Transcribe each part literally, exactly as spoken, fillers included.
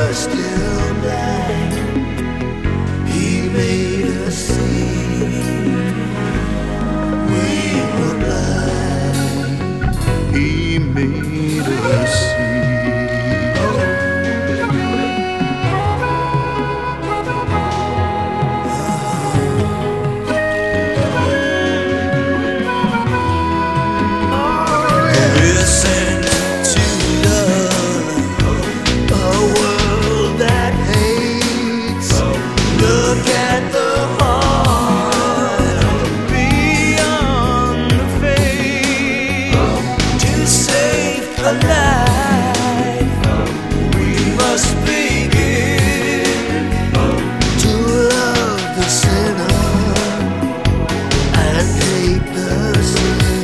were still black, He made us see. We were blind, He made us see. Listen to love, a world that hates. Look at the heart beyond the face. To save a life, we must begin to love the sinner and hate the sin.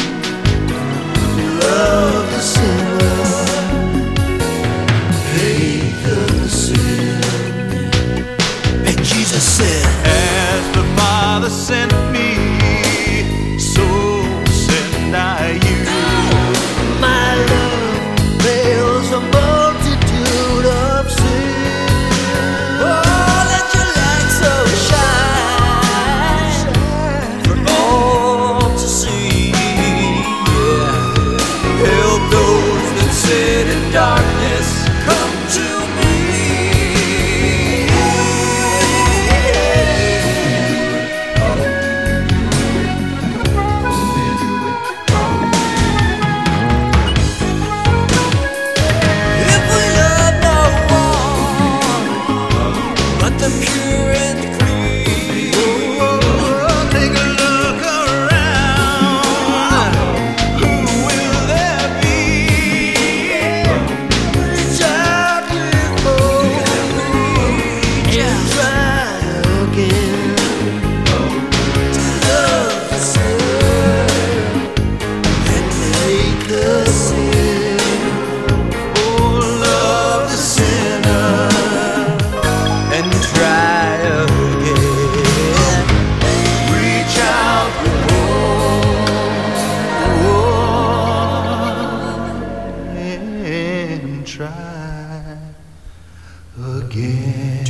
Love the sinner, hate the sin. And Jesus said, as the Father sent me, so send I you. My love veils a multitude of sins. Oh, let your light so shine for all to see. Help those that sit in darkness, come to me. If we love no one but the pure and clean, take a look around. Who will there be? Reach out with hope and try again to love the sinner and hate the sin. Oh, love the sinner and try again. Reach out with hope and try again.